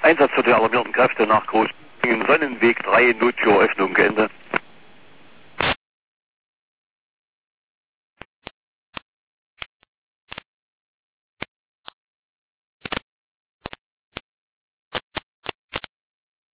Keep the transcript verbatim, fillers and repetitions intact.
Einsatz für die alarmierten Kräfte nach Großbingen, Sonnenweg drei, Nottüröffnung, Ende.